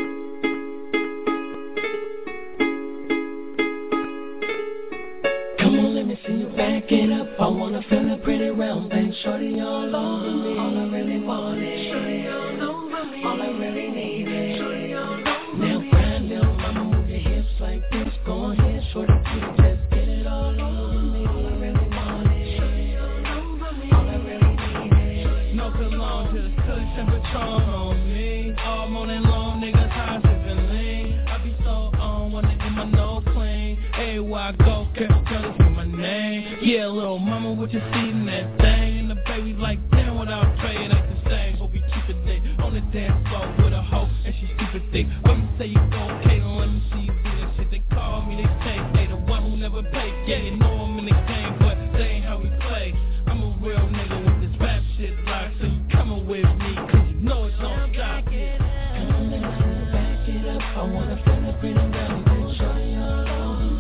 Let me see you back it up. I wanna feel a pretty round thing. Shorty all over me. All I really want is shorty all over me. All I really need is shorty all over me. Now grind, little mama, move your hips like this. Go ahead, shorty, please just get it all over me. All I really want is shorty all over me. All I really need is no cologne, just kush and Patron on me. All morning long, niggas high sipping lean. I be so on, wanna get my nose clean. Hey, where I go, girl, name. Yeah, little mama, what you see in that thing? And the baby like, damn, without praying, ain't the same. But we keep it thick on the dance floor with a hoe, and she super thick. When you say you go, okay, don't let me see you do that shit. They call me, they say they the one who never pay. Yeah, you know I'm in the game, but that ain't how we play. I'm a real nigga with this rap shit locked, so you coming with me, cause you know it's don't stop. Come on, let me see you back it up. I wanna feel the pretty belly, then show you all over me.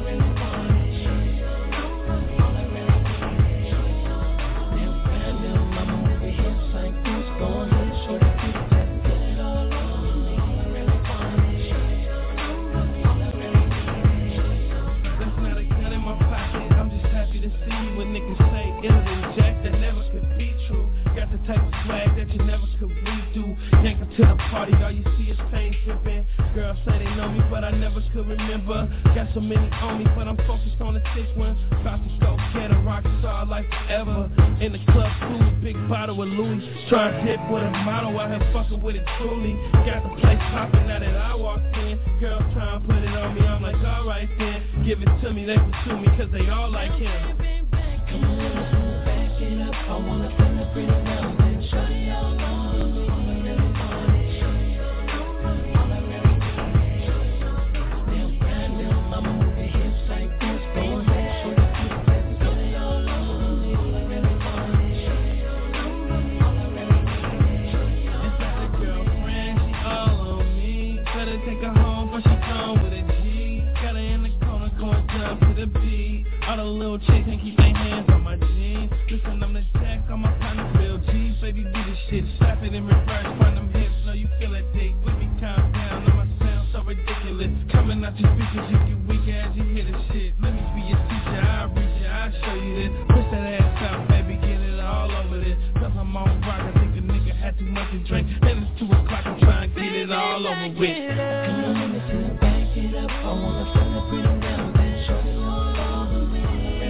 Type of swag that you never could redo. Yank her to the party, all you see is pain dripping. Girls say they know me, but I never could remember. Got so many on me, but I'm focused on the 6th one. About to go get a rock star like forever. In the club, cool, big bottle of Louis. Try to dip with a model, out here fucking with it truly. Got the place popping now that I walked in. Girls try to put it on me, I'm like, alright then. Give it to me, they pursue me, cause they all like him. Come on, let's move back it up. I wanna feel the pretty now. Shawty all over me. All I really want is shawty all over me. All I really need is now grind, little mama, move your hips like this. Go ahead, shorty, keep it. Shawty all over me. All I really want is shawty all over me. All I really need is it's like a girlfriend, she all on me. Better take her home, but she gone with a G. Got her in the corner, going down to the beat. All the little chicks can keep their hands on my jeans. Listen, I'm the jack on my partner, real G's. Baby, do the shit, slap it in reverse, find them hips, know you feel it, dick. With me, calm down, on my sound so ridiculous. Coming out your speakers, you get weak as you hear the shit. Let me be your teacher, I'll reach you, I'll show you this. Push that ass out, baby. and drink. And it's 2 o'clock, I'm trying to get it all over with. Come on, let me see you back it up. I wanna celebrate and down, then show me all the way.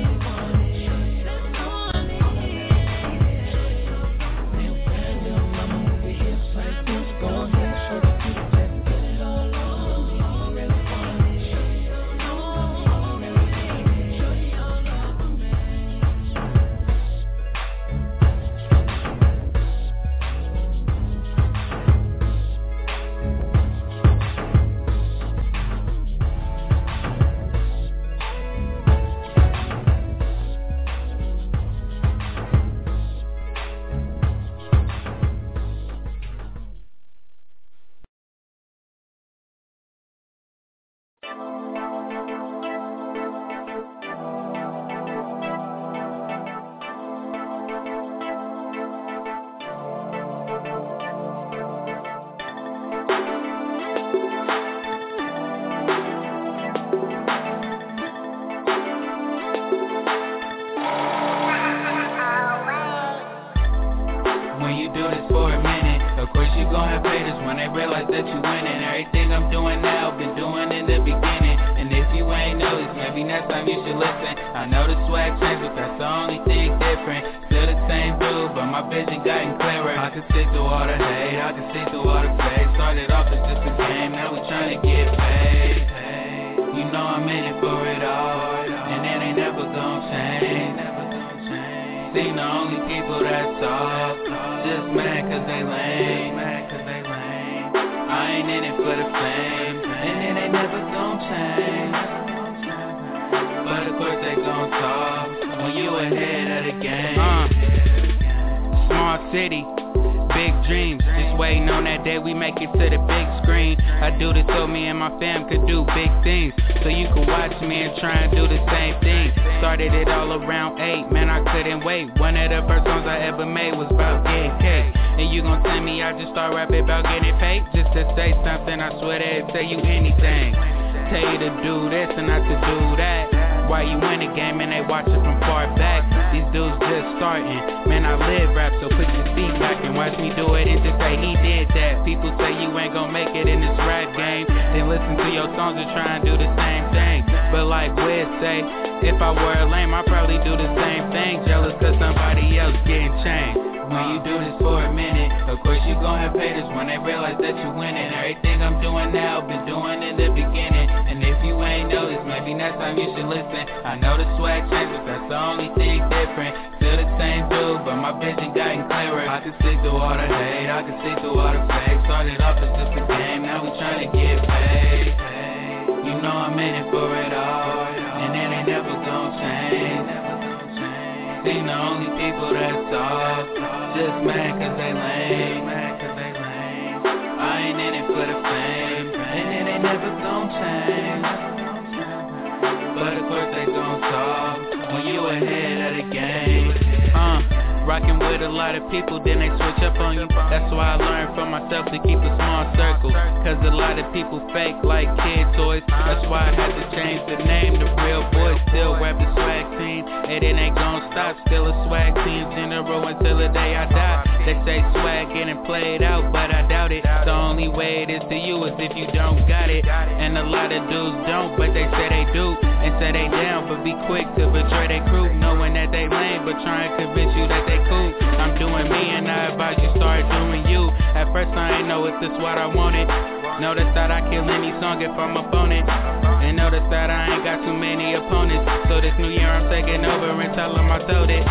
Rockin' with a lot of people, then they switch up on you. That's why I learned from myself to keep a small circle. Cause a lot of people fake like kid toys. That's why I had to change the name. The real boys still rap the swag team. And it ain't gon' stop, still a swag team general until the day I die. They say swag getting played out, but I doubt it. The only way it is to you is if you don't got it. And a lot of dudes don't, but they say they do. And say they down, but be quick to betray their crew. Knowing that they lame, but trying to convince you that they cool. I'm doing me and I advise you start doing you. At first I ain't know if this what I wanted. Notice that I kill any song if I'm a opponent. And notice that I ain't got too many opponents. So this new year I'm taking over and tell them I told it.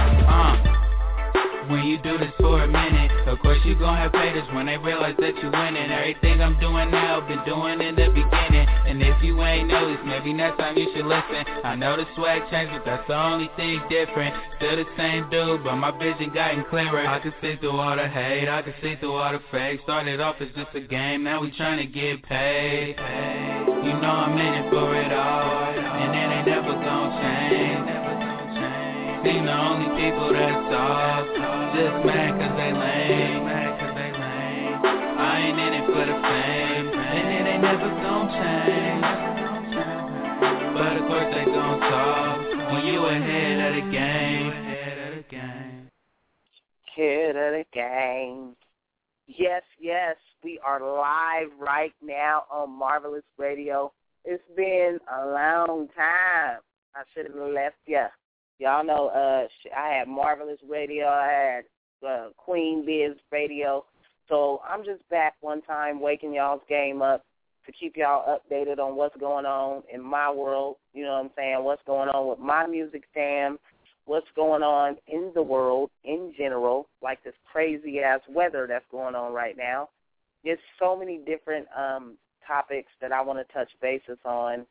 When you do this for a minute, of course you gon' have haters when they realize that you winning. Everything I'm doing now, been doing in the beginning. And if you ain't noticed, maybe next time you should listen. I know the swag changed, but that's the only thing different. Still the same dude, but my vision gotten clearer. I can see through all the hate, I can see through all the fake. Started off as just a game, now we tryna get paid. You know I'm in it for it all, and it ain't never gon' change. Seen the only people that's soft, just mad cause they lame. I ain't in it for the fame, and it ain't never gon' change. But of course they gon' talk when you ahead of the game. Ahead of the game. Yes, we are live right now on Marvelous Radio. It's been a long time. I should have left you. Y'all know I had Marvelous Radio. I had Queen Biz Radio. So I'm just back one time waking y'all's game up to keep y'all updated on what's going on in my world, you know what I'm saying, what's going on with my music fam, what's going on in the world in general, like this crazy-ass weather that's going on right now. There's so many different topics that I want to touch bases on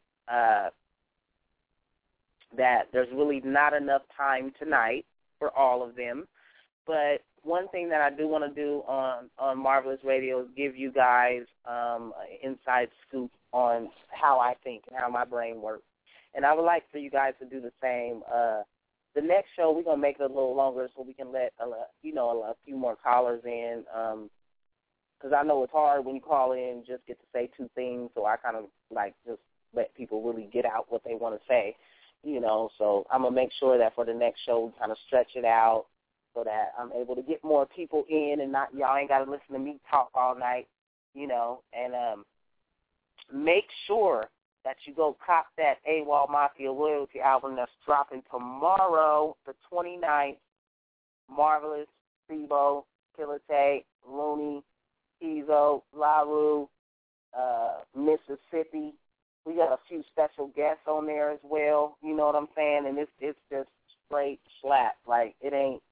that there's really not enough time tonight for all of them. But one thing that I do want to do on Marvelous Radio is give you guys an inside scoop on how I think and how my brain works. And I would like for you guys to do the same. The next show, we're going to make it a little longer so we can let, a few more callers in. Because I know it's hard when you call in just get to say two things, so I kind of like just let people really get out what they want to say, So I'm going to make sure that for the next show we kind of stretch it out so that I'm able to get more people in and not y'all ain't got to listen to me talk all night, and make sure that you go cop that AWOL Mafia Loyalty album that's dropping tomorrow, the 29th. Marvelous, Steve-O, Killer Tay, Looney, Ezo, LaRue, Mississippi. We got a few special guests on there as well, you know what I'm saying? And it's just straight slap. Like, it ain't,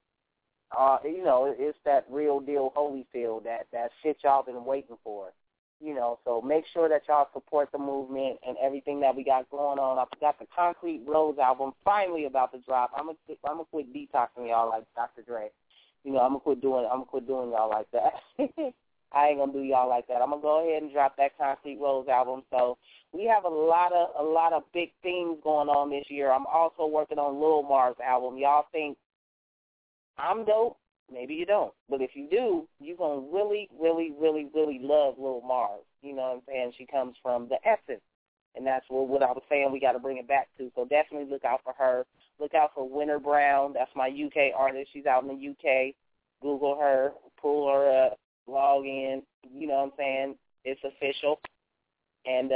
it's that real deal Holyfield, that shit y'all been waiting for. So make sure that y'all support the movement and everything that we got going on. I got the Concrete Rose album finally about to drop. I'm gonna quit detoxing y'all like Dr. Dre. I'm gonna quit doing y'all like that. I ain't gonna do y'all like that. I'm gonna go ahead and drop that Concrete Rose album. So we have a lot of big things going on this year. I'm also working on Lil Mars' album. Y'all think I'm dope? Maybe you don't. But if you do, you're going to really, really, really, really love Lil Mars. You know what I'm saying? She comes from the essence. And that's what I was saying we got to bring it back to. So definitely look out for her. Look out for Winter Brown. That's my UK artist. She's out in the UK. Google her. Pull her up. Log in. You know what I'm saying? It's official. And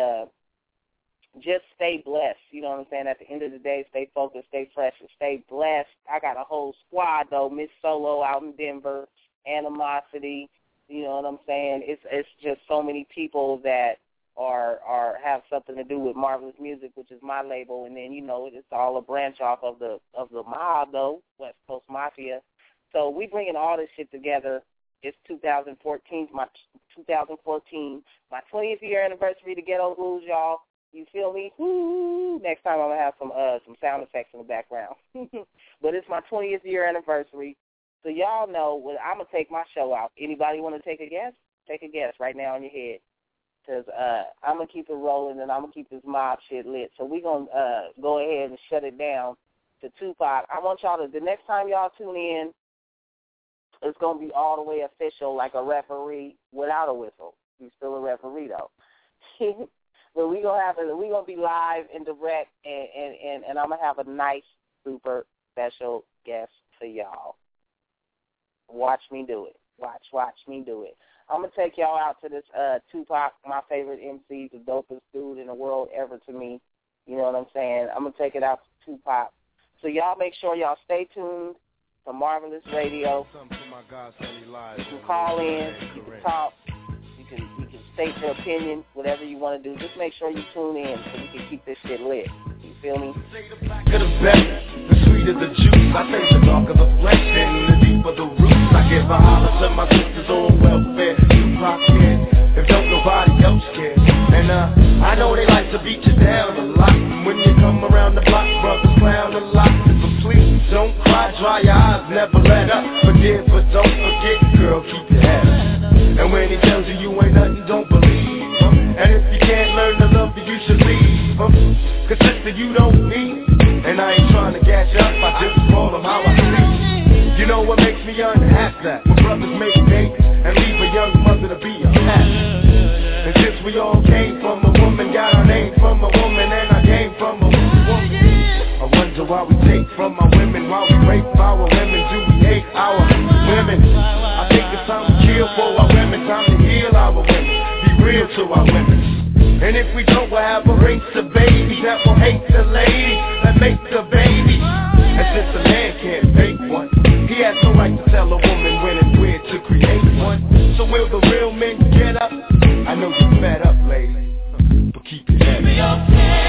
just stay blessed. You know what I'm saying? At the end of the day, stay focused, stay fresh, and stay blessed. I got a whole squad, though. Miss Solo out in Denver, Animosity. You know what I'm saying? It's just so many people that are have something to do with Marvelous Music, which is my label. And then, it's all a branch off of the mob, though, West Coast Mafia. So we bringing all this shit together. It's 2014, my 20th year anniversary to Ghetto Blues, y'all. You feel me? Woo! Next time I'm going to have some sound effects in the background. But it's my 20th year anniversary. So y'all know I'm going to take my show out. Anybody want to take a guess? Take a guess right now in your head. Because I'm going to keep it rolling and I'm going to keep this mob shit lit. So we're going to go ahead and shut it down to Tupac. I want y'all to, the next time y'all tune in, it's going to be all the way official like a referee without a whistle. He's still a referee, though. But we're gonna be live and direct, and I'm gonna have a nice, super special guest for y'all. Watch me do it. Watch me do it. I'm gonna take y'all out to this Tupac, my favorite MC, the dopest dude in the world ever to me. You know what I'm saying? I'm gonna take it out to Tupac. So y'all make sure y'all stay tuned to Marvelous Radio. You can call in, you can talk. You can state your opinion, whatever you want to do. Just make sure you tune in so we can keep this shit lit. You feel me? The blacker the better, the sweeter the juice. I say the darker the flesh and the deeper the roots. I give a holler to my sisters on welfare. Tupac care, if don't nobody else care. And I know they like to beat you down a lot. And when you come around the block, brothers clown a lot. But please don't cry, dry your eyes, never let up. Forgive but don't forget, girl, keep your head up. And when he tells you ain't nothing, don't believe. And if you can't learn to love you, you should leave. Cause sister, you don't need. And I ain't trying to gas you up, I just call them how I see. You know what makes me unhappy? That when brothers make babies and leave a young mother to be a happy. And since we all came from a woman, got our name from a woman, and I came from a woman. I wonder why we take from our women, why we rape our women, do we hate our women? I think it's time to kill for our women. to our women. And if we don't, we'll have a race of babies that will hate the ladies that make the babies. And since a man can't make one, he has no right to tell a woman when and where to create one. So will the real men get up? I know you're fed up, lady, but keep your head up.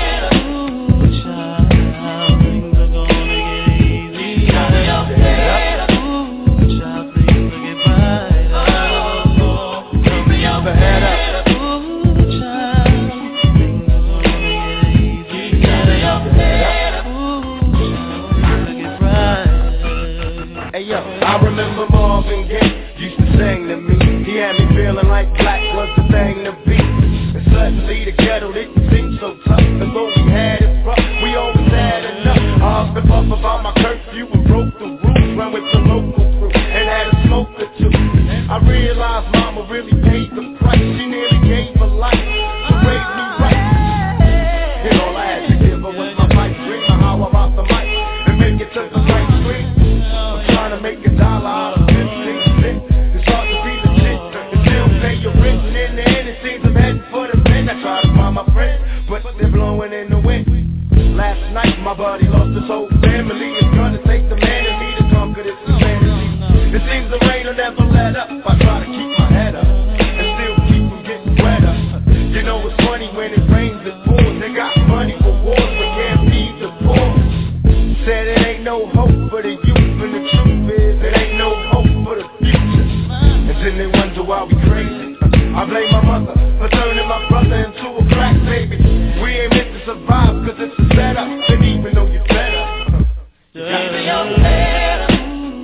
I remember Marvin Gaye used to sing to me. He had me feeling like black was the thing to be. And suddenly the ghetto didn't seem so tough. And though we had it rough, we always had enough. I huffed and puffed about my curfew and broke the rules. Ran with the local crew and had a smoke or two. I realized mama really paid the price. She nearly gave her life to raise me right. And all I had to give her was my pipe dream of how about the mic and make it to the right screen. To make $1 out of 15 cents. It's hard to be legit and still pay your rent. And in the end it seems I'm heading for the men. I try to find my friends, but they're blowing in the wind. Last night my buddy lost his whole family. It's gonna take the man in me to conquer this insanity. It seems the rain will never let up. I try to keep my head up and still keep from getting wetter. You know it's funny when it rains it pours. They got money for wars but can't feed the poor. Said it ain't no hope for the youth. And the truth is, it ain't no hope for the future. And then they wonder why we crazy. I blame my mother for turning my brother into a crack baby. We ain't meant to survive cause it's a setup. And even though you're better, you gotta be your head up.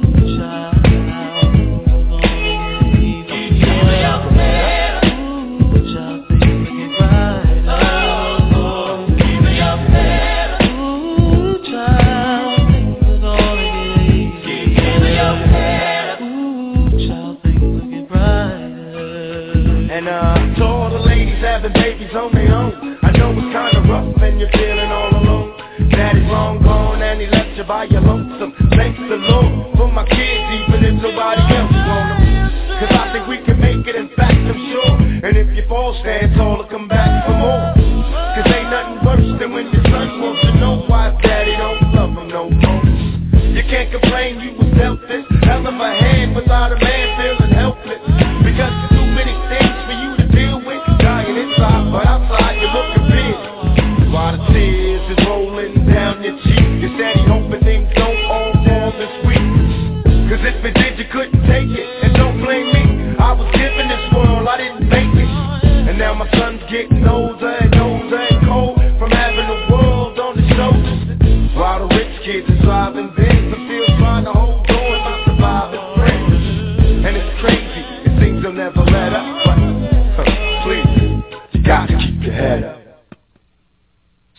To all the ladies having babies on their own, I know it's kinda rough and you're feeling all alone. Daddy's long gone and he left you by your lonesome. Thanks the Lord for my kids even if nobody else want them. Cause I think we can make it, in fact I'm sure. And if you fall, stand tall to come back for more. Cause ain't nothing worse than when your son wants to know why daddy don't love him no more. You can't complain you was dealt this hell of a hand without a man feeling helpless. Because there's too many things for you to deal with. Dying inside, but outside you're looking big. While the tears is rolling down your cheek, you're steady hoping things don't all fall this week. Cause if it did, you couldn't take it. And don't blame me, I was given this world, I didn't make it. And now my son's getting old.